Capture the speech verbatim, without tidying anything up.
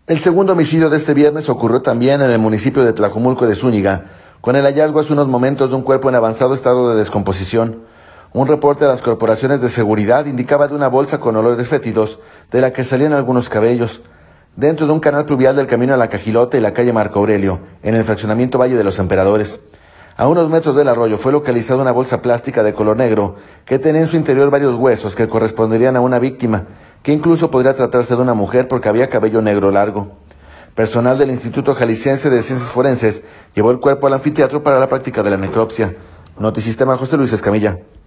El segundo homicidio de este viernes ocurrió también en el municipio de Tlajomulco de Zúñiga, con el hallazgo hace unos momentos de un cuerpo en avanzado estado de descomposición. Un reporte de las corporaciones de seguridad indicaba de una bolsa con olores fétidos de la que salían algunos cabellos, dentro de un canal pluvial del camino a la Cajilota y la calle Marco Aurelio, en el fraccionamiento Valle de los Emperadores. A unos metros del arroyo fue localizada una bolsa plástica de color negro que tenía en su interior varios huesos que corresponderían a una víctima, que incluso podría tratarse de una mujer porque había cabello negro largo. Personal del Instituto Jalisciense de Ciencias Forenses llevó el cuerpo al anfiteatro para la práctica de la necropsia. Notisistema, José Luis Escamilla.